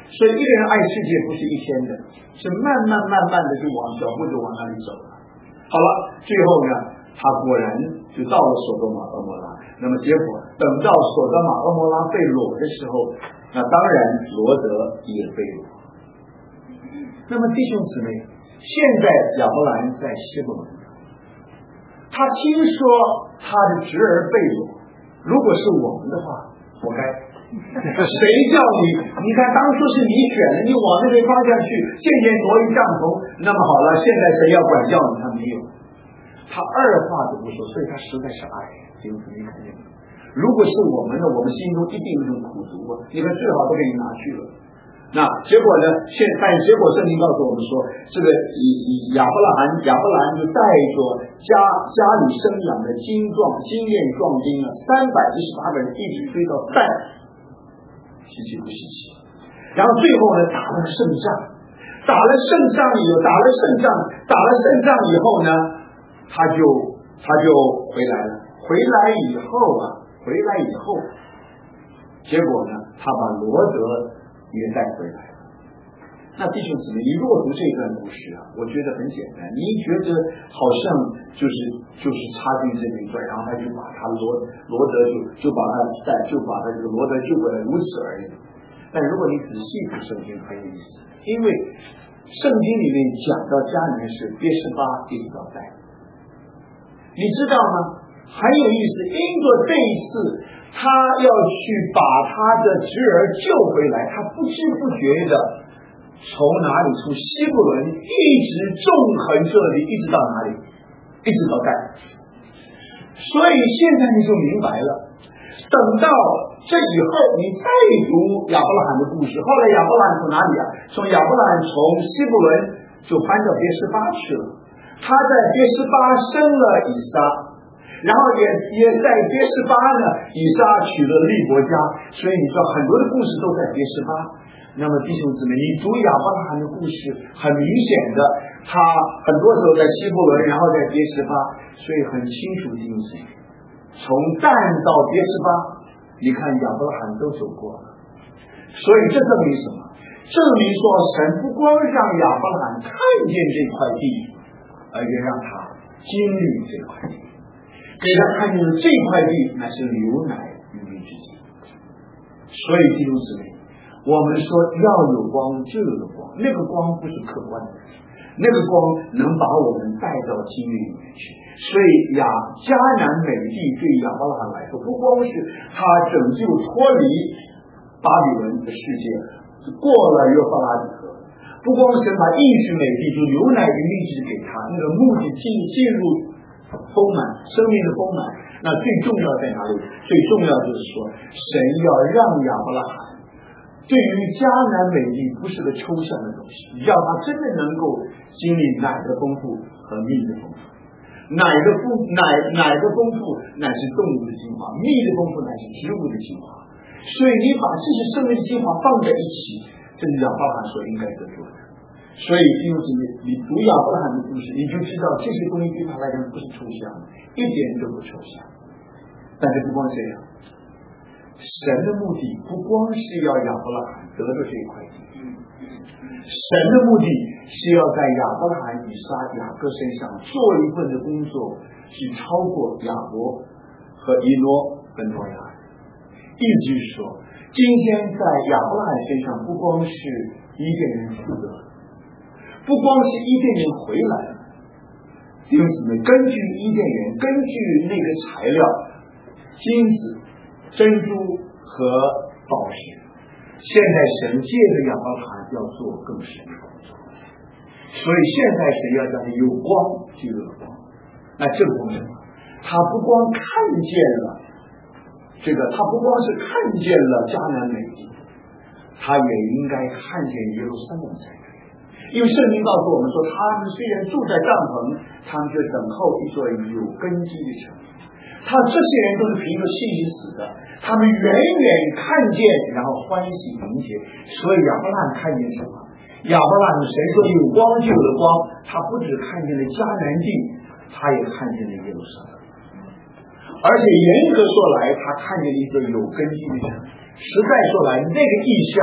所以一个人爱世界不是一天的，是慢慢慢慢的就往小步就往那里走了。好了，最后呢，他果然就到了所多玛蛾摩拉。那么结果等到所多玛蛾摩拉被掳的时候，那当然罗得也被掳。那么弟兄姊妹，现在亚伯兰在希伯伦，他听说他的侄儿被掳，如果是我们的话，活该。谁叫你？你看当初是你选的，你往那个方向去，渐渐挪移帐篷。那么好了，现在谁要管教你？他没有，他二话都不说，所以他实在是爱。弟兄姊妹看见没有？如果是我们的，我们心中一定有种苦毒啊！你看最好都给你拿去了。那结果呢？现但结果圣经告诉我们说，这个以以亚伯拉罕亚伯兰就带着家家里生养的精壮精练壮丁啊，三百一十八个人一直追到但，稀奇不稀奇？然后最后呢，打了个胜仗，打了胜仗以后，打了胜仗，打了胜仗以后呢，他就他就回来了。回来以后啊，回来以后，结果呢，他把罗得也带回来了。那弟兄姊妹，你若读这段故事啊，我觉得很简单，你觉得好像就是就是插进这一段，然后他就把他罗罗得就就把他带就把他这个罗得救回来，如此而已。但如果你仔细读圣经，很有意思，因为圣经里面讲到迦南是别是巴一直到但，你知道吗？很有意思，因着这一次他要去把他的侄儿救回来，他不知不觉的从哪里？从希伯伦一直纵横这里，一直到哪里？一直到但。所以现在你就明白了，等到这以后你再读亚伯拉罕的故事，后来亚伯拉罕从哪里啊？从亚伯拉罕从希伯伦就搬到别是巴去了，他在别是巴生了以撒，然后也也在别是巴呢，以撒娶了利伯家，所以你知道很多的故事都在别是巴。那么弟兄姊妹，你读亚伯拉罕的故事，很明显的，他很多时候在希伯伦，然后在别是巴，所以很清楚弟兄姊妹，从但到别是巴，你看亚伯拉罕都走过了，所以这证明什么？证明说神不光让亚伯拉罕看见这块地，而且让他经历这块地，给他看见了这块地乃是流奶与蜜之地。所以弟兄姊妹，我们说要有光就有光，那个光不是客观的，那个光能把我们带到经历里面去。所以亚迦南美地对亚伯拉罕来说，不光是他拯救脱离巴比伦的世界，过了约法拉底河，不光是把应许美地就流奶与蜜之给他，那个目的进进入丰满生命的丰满。那最重要在哪里？最重要就是说，神要让亚伯拉罕对于迦南美地不是个抽象的东西，要他真的能够经历奶的丰富和蜜的丰富。奶的丰奶奶的丰富乃是动物的精华，蜜的丰富乃是植物的精华。所以你把这些生命的精华放在一起，这是亚伯拉罕所应该得做的。所以弟兄姊妹，你读亚伯拉罕的故事，你就知道这些东西对他来讲不是抽象的，一点都不抽象。但是不光这样，神的目的不光是要亚伯拉罕得到这一块地，神的目的是要在亚伯拉罕、以撒、雅各身上做一份的工作，是超过亚伯和以诺跟挪亚。意思就是说，今天在亚伯拉罕身上不光是伊甸人负责，不光是伊甸人回来了，弟兄姊妹，根据伊甸人，根据那个材料，金子、珍珠和宝石，现在神借着亚伯拉罕要做更深的工作，所以现在神要让你有光就有光。那这个光什么？他不光看见了这个，他不光是看见了迦南美地，他也应该看见耶路撒冷在这里。因为圣经告诉我们说，他们虽然住在帐篷，他们就等候一座有根基的城。他这些人都是凭着信心死的，他们远远看见，然后欢喜迎接。所以亚伯拉罕看见什么？亚伯拉罕神说有光就有了光，他不只看见了迦南地，他也看见了耶路撒冷。而且严格说来，他看见了一座有根基的城。实在说来，那个意象不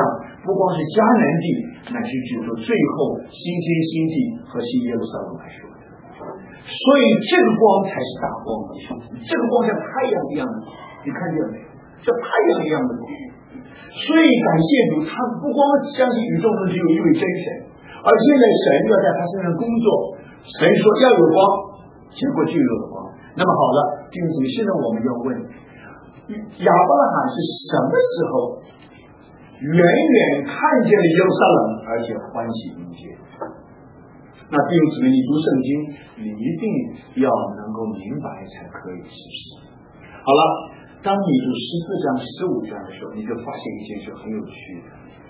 不光是迦南地，乃是指着最后新天新地和新耶路撒冷来说的。所以这个光才是大光，弟兄姊妹，这个光像太阳一样的光，你看见没有？像太阳一样的光。所以感谢主，他不光相信宇宙中只有一位真神，而现在神要在他身上工作。神说要有光，结果就有了光。那么好了，弟兄姊妹，现在我们要问，亚伯拉罕是什么时候远远看见了耶路撒冷，而且欢喜迎接？那弟兄姊妹，你读圣经，你一定要能够明白才可以，是不是？好了，当你读十四章、十五章的时候，你就发现一件事很有趣的。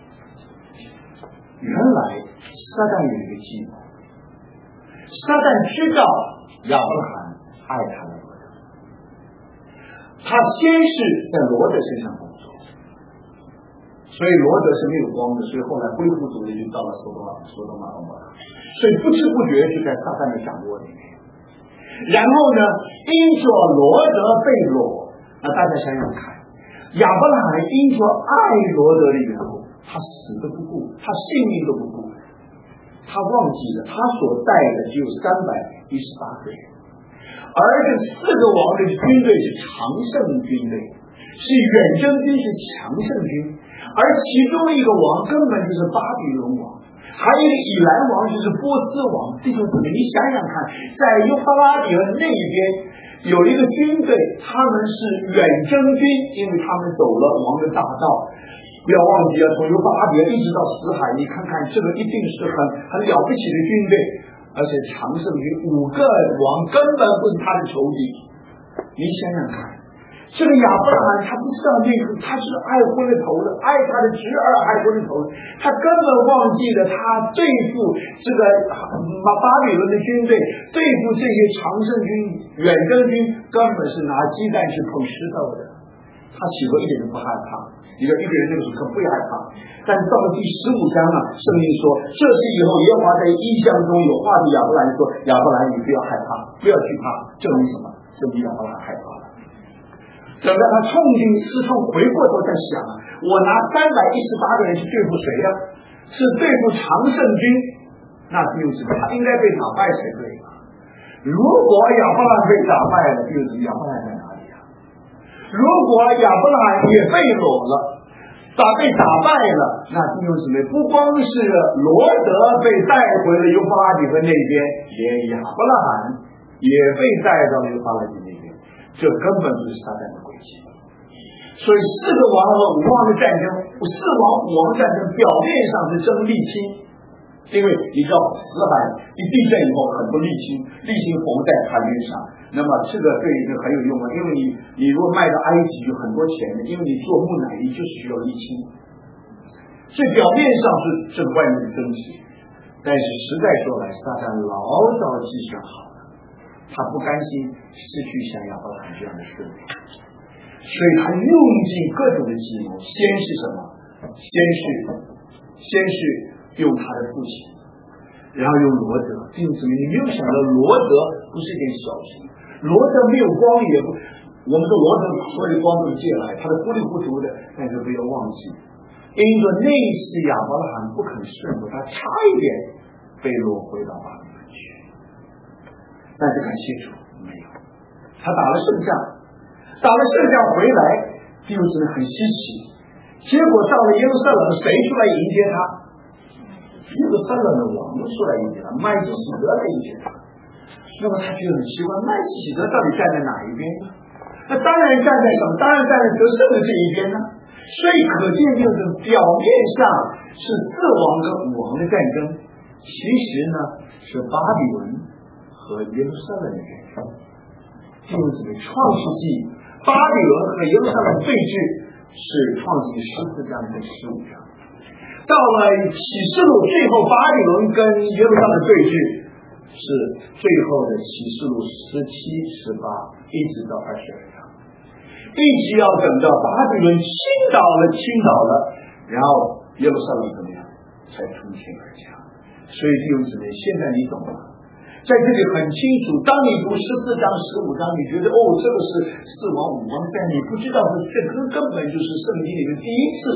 原来撒旦有一个计谋，撒旦知道亚伯拉罕爱他的罗德，他先是在罗德身上工作，所以罗德是没有光的，所以后来恢复主义就到了索多玛、索多玛、蛾摩拉，所以不知不觉就在撒旦的掌握里面。然后呢，因着罗德被掳，那大家想想看，亚伯拉罕因着爱罗德的缘故，他死都不顾，他性命都不顾，他忘记了他所带的只有三百一十八个人，而这四个王的军队是常胜军队，是远征军，是强胜军，而其中一个王根本就是巴比伦王，还有一个以兰王就是波斯王。弟兄姊妹，你想想看，在幼发拉底河那一边有一个军队，他们是远征军，因为他们走了王的大道。不要忘记啊，从幼发拉底河一直到死海，你看看这个一定是很很了不起的军队，而且常胜军五个王根本不是他的仇敌。你想想看，这个亚伯拉罕他不知道那个，他是爱昏了头的，爱他的侄儿爱昏了头的，他根本忘记了他对付这个巴比伦的军队，对付这些常胜军远征军根本是拿鸡蛋去碰石头的，他岂不一点都不害怕？你说一个人那个时候可不害怕，但是到了第十五章啊，圣经说这是以后耶和华在异象中有话对亚伯兰说，亚伯兰你不要害怕，不要惧怕，证明什么？证明亚伯兰害怕了。等到他痛定思痛，回过头再想，我拿三百一十八个人去对付谁呀、啊？是对付常胜军，那就是他应该被打败才对吧？如果亚伯兰被打败了，就是亚伯兰在哪里啊？如果亚伯兰也被掳了，打被打败了，那弟兄姊妹，不光是罗德被带回了幼发拉底河那边，连亚伯拉罕也被带到了幼发拉底那边，这根本就是撒旦的诡计。所以四个王和五王的战争，四王五王战争表面上是争沥青，因为你知道死海一地震以后，很多沥青沥青缝在海面上，那么这个对这很有用啊，因为你你如果卖到埃及有很多钱的，因为你做木乃伊就是需要沥青，所以表面上是这个外面的争执，但是实在说来，撒旦老早计算好了，他不甘心失去像亚伯拉罕这样的顺利，所以他用尽各种的计谋，先是什么？先是先是用他的父亲，然后用罗德。弟兄姊妹，你没有想到罗德不是一件小事，罗德没有光也不，我们说罗德所有的光都是借来，他的糊里糊涂的，但是不要忘记，因为那次亚伯拉罕不肯顺服，他差一点被掳回到巴比伦去，但是感谢主没有，他打了胜仗，打了胜仗回来，弟兄姊妹很稀奇，结果到了耶路撒冷，谁出来迎接他？耶路撒冷的王出来迎接他，麦基洗德来迎接他。那么他觉得很奇怪，麦基洗德到底站在哪一边呢？那当然站在什么？当然站在得胜的这一边呢。所以可见就是表面上是四王跟五王的战争，其实呢是巴比伦和耶路撒冷的战争。弟兄姊妹，创世纪巴比伦和耶路撒冷对峙是创世纪十四章跟十五章。到了启示录，最后巴比伦跟耶路撒冷对峙是最后的启示录十七、十八一直到二十二章，一直要等到巴比伦倾倒了，倾倒了，然后耶路撒冷怎么样才从天而降。所以弟兄姊妹，现在你懂了，在这里很清楚。当你读十四章、十五章，你觉得哦，这个是四王五王，但你不知道是这根根本就是圣经里面第一次把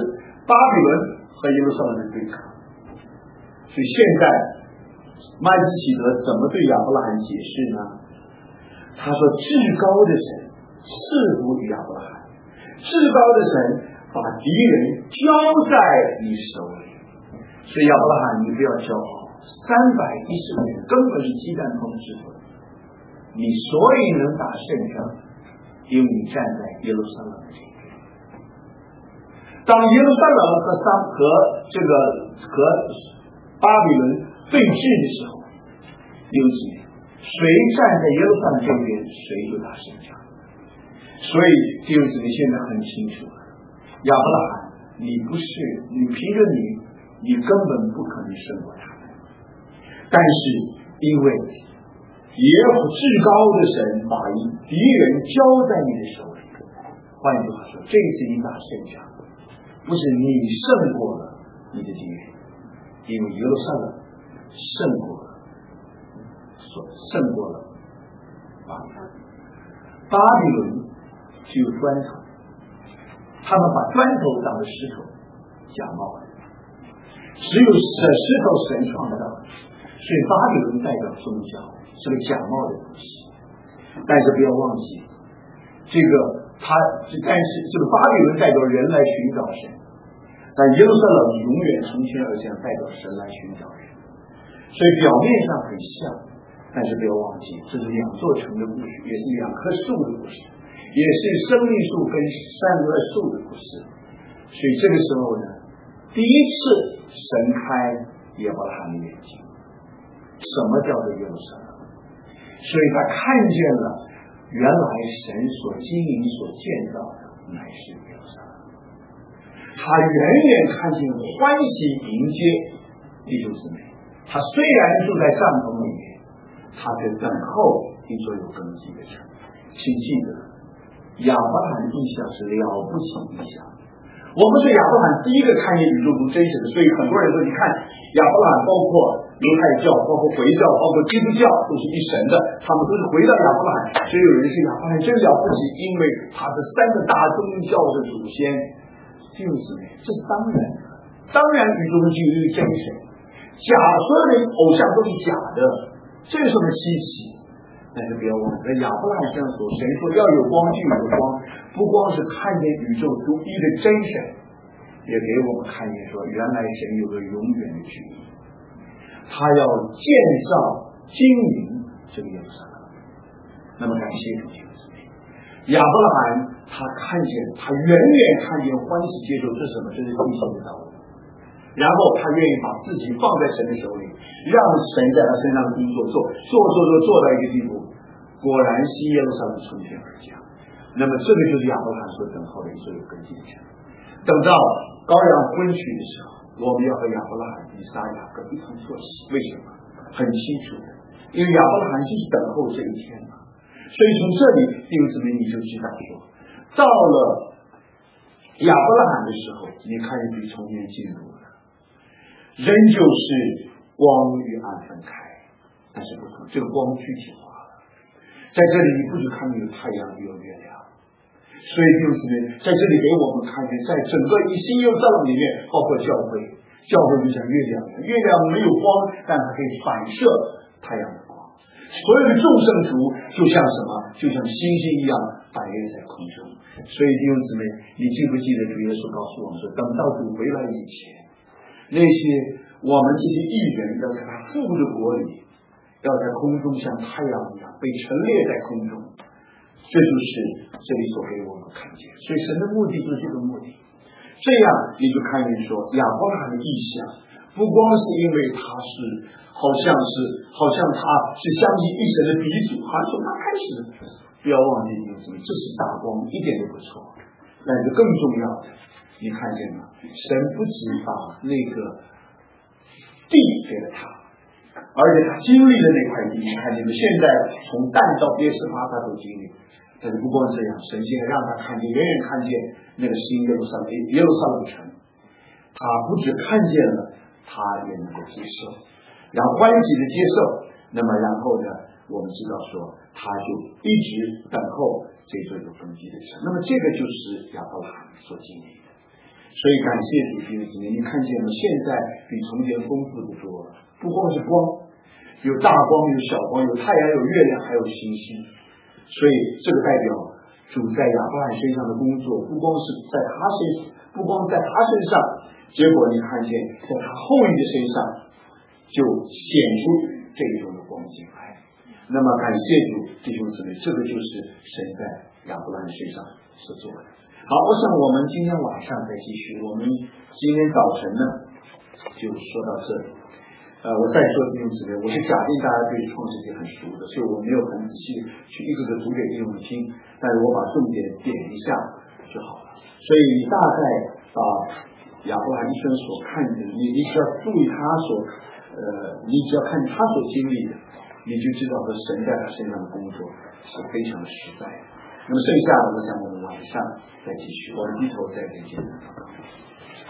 巴比伦和耶路撒冷的对抗。所以现在麦基洗德怎么对亚伯拉罕解释呢？他说至高的神赐福于亚伯拉罕，至高的神把敌人交在你手里。所以亚伯拉罕，你不要骄傲，三百一十年根本是鸡蛋碰石头，你所以能打胜仗，因为你站在耶路撒冷的这边。当耶路撒冷和三和这个和巴比伦对峙的时候，有几谁站在耶路撒冷这边，谁就打胜仗。所以弟兄姊妹现在很清楚了，亚伯拉罕，你不是你凭着你，你根本不可能胜过他们。但是因为耶和华至高的神把敌人交在你的手里，换句话说，这次你打胜仗，不是你胜过了你的敌人，因为耶路撒冷胜过了，所胜过了巴比伦。巴比伦只有砖头，他们把砖头当成石头假冒的，只有石石头神创造的，所以巴比伦代表宗教，是个假冒的东西。但是不要忘记，这个他但是这个巴比伦代表人来寻找神，但耶路撒冷永远从天而降，代表神来寻找人。所以表面上很像，但是不要忘记，这是两座城的故事，也是两棵树的故事，也是生命树跟善恶树的故事。所以这个时候呢，第一次神开亚伯拉罕的眼睛，什么叫做耶路撒冷？所以他看见了，原来神所经营、所建造的乃是耶路撒冷。他远远看见欢喜迎接弟兄姊妹。他虽然住在帐篷里面，他在等候一座有根基的城。请记得，亚伯拉罕的意象是了不起的意象。我们是亚伯拉罕第一个看见宇宙中真实的，所以很多人说，你看亚伯拉罕，包括犹太教，包括回教，包括基督教，都是一神的，他们都是回到亚伯拉罕。所以有人是亚伯拉罕真了不起，因为他是三个大宗教的祖先。弟兄姊妹，这是当然的，当然宇宙中就有一个真神，假所有的偶像都是假的，这有什么稀奇？但是不要忘了，在亚伯拉罕身上所神说要有光就有光，不光是看见宇宙独一的真神，也给我们看见说，原来神有个永远的旨意，他要建造经营这个耶路撒冷。那么感谢主，弟兄姊妹，亚伯拉罕他看见，他远远看见欢喜接受，这是什么？这是地上的道路。然后他愿意把自己放在神的手里，让神在他身上工作，做做做做做到一个地步，果然西耶路撒冷从天而降。那么这个就是亚伯拉罕所等候的一座有根基的城。等到羔羊婚娶的时候，我们要和亚伯拉罕、以撒、雅各一同作喜。为什么？很清楚的，因为亚伯拉罕就是等候这一天嘛。所以从这里弟兄姊妹你就知道说，到了亚伯拉罕的时候，你看见比从前进入了。人就是光与暗分开，但是不同，这个光具体化了。在这里你不只看见有太阳也有月亮，所以弟兄姊妹在这里给我们看见，在整个一新耶路撒冷里面，包括教会，教会就像月亮，月亮没有光，但它可以反射太阳的光。所有的众圣徒就像什么？就像星星一样摆列在空中。所以弟兄姊妹，你记不记得主耶稣告诉我们说，等到主回来以前，那些我们这些义人要在他父的国里，要在空中像太阳一样被陈列在空中，这就是这里所给我们看见。所以神的目的就是这个目的。这样你就看见说，亚伯拉罕的意象不光是因为他是好像是好像他是相信一神的鼻祖，好像从他开始，不要忘记一个什么，这是大光，一点都不错。但是更重要的，你看见吗？神不只把那个地给了他，而且他经历了那块地，你看见吗？现在从但到别是巴他都经历。但是不光这样，神现在让他看见，远远看见那个新耶路撒冷耶路撒冷城，他不只看见了，他也能够接受，然后欢喜的接受。那么然后呢，我们知道说，他就一直等候这座有根基的城。那么这个就是亚伯拉罕所经历的。 所以感谢主弟兄姊妹，你看见了，现在比从前丰富的多了，不光是光，有大光，有小光，有太阳，有月亮，还有星星。所以这个代表主在亚伯拉罕身上的工作，不光是在他身上，不光在他身上，结果你看见在他后裔的身上就显出这种的光景来。那么感谢主弟兄姊妹，这个就是神在亚伯拉罕身上所做的。好，我想我们今天晚上再继续，我们今天早晨呢就说到这里。呃，我再说弟兄姊妹，我是假定大家对创世纪很熟的，所以我没有很仔细去一个个读给弟兄们听，但是我把重点点一下就好了。所以你大概把亚伯拉罕一生所看的，你你只要注意他所呃，你只要看他所经历的，你就知道和神在他身上的工作是非常实在的。那么剩下的，我想我们晚上再继续，我们低头再给见。